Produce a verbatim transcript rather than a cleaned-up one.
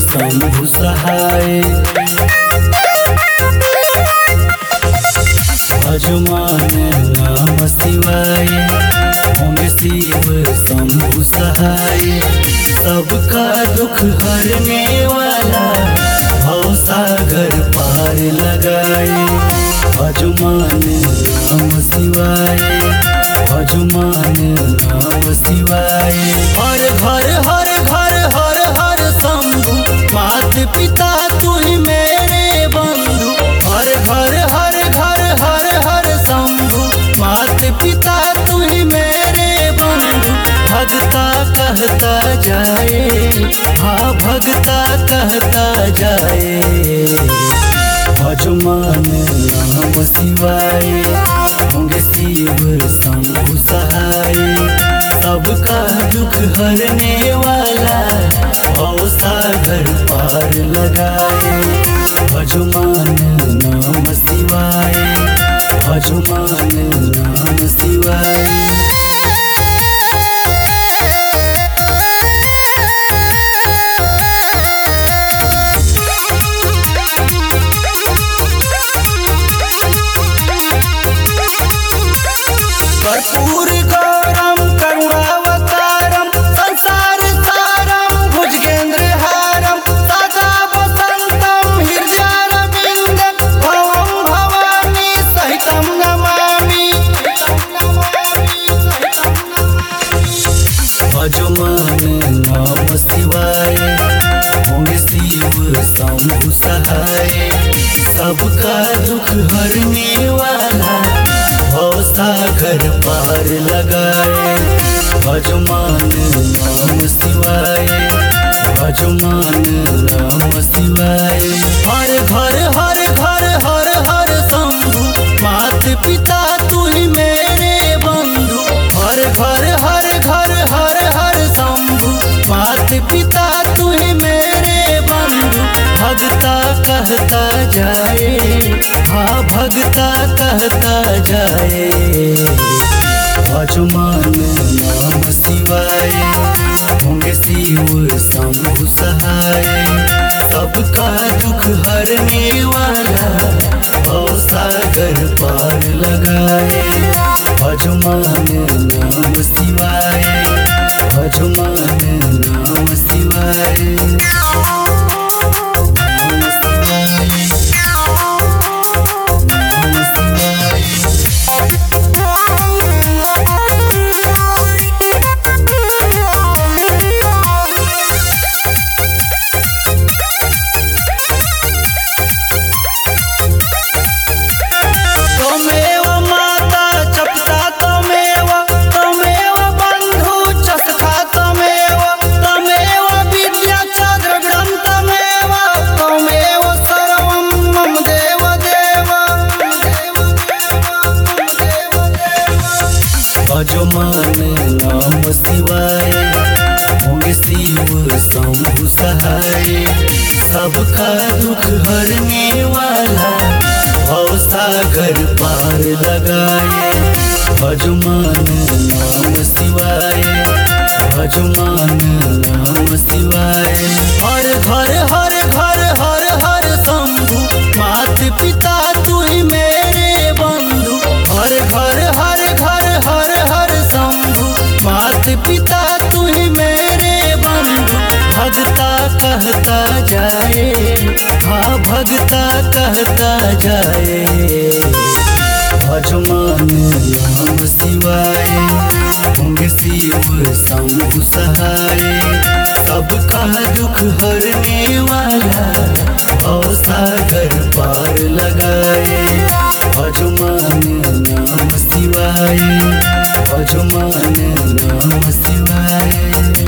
शंभु सहाय। भजमान नाम शिवाय होंगे शिव शंभु सहाय। सबका दुख हरने वाला भव सागर पार लगाए। भजमान नाम शिवाय भजमान नाम शिवाय। हर घर हर घर हर हर शंभु मात पिता तू ही मेरे बंधु। हर घर हर घर हर हर शंभु मात पिता तू ही मेरे बंधु। भगता कहता जाए हाँ भगता कहता जाए। भजमान नाम शिवाय होंगे शिव शंभु सहाय। सबका दुख हरने वाला भव सागर पार लगाए। भजमान नाम शिवाय भजमान नाम शिवाय। कर्पूर गौरम करुणावतारम संसार सारम भुजगेंद्र हारम। सदा वसंतम हृदयारविंदम भवम भवानी सहितम नमामि। भजमान नाम शिवाय होंगे शिव शंभु सहाय। सबका दुख हरने वाला भव सागर पार लगाए। भजमान नाम शिवाय भजमान नाम शिवाय। हर घर हर घर हर हर शंभु मात पिता तू ही मेरे बंधु। हर घर हर घर हर हर शंभु मात पिता तू ही मेरे बंधु। भगता कहता जाए हाँ भगता कहता जाए। भजमान नाम शिवाय होंगे शिव शंभु सहाय। सबका दुख हरने वाला भव सागर पार लगाए। भजमान नाम शिवाय भजमान नाम शिवाय। भजमान नाम शिवाय होंगे शिव शंभु सहाय। सबका दुख हरने वाला भव सागर पार लगाए। भजमान नाम शिवाय भजमान नाम शिवाय। हर घर हर घर हर हर शंभु मात पिता तू ही मेरे बंधु। हर घर हर घर हर हर शंभु मात पिता तू ही मेरे बंधु। भगता कहता जाए हाँ भगता कहता जाए। भजमान नाम शिवाय होंगे शिव शंभु सहाय। सबका दुख हरने वाला भव सागर पार लगाए। भजमान नाम शिवाय भजमान नाम शिवाय।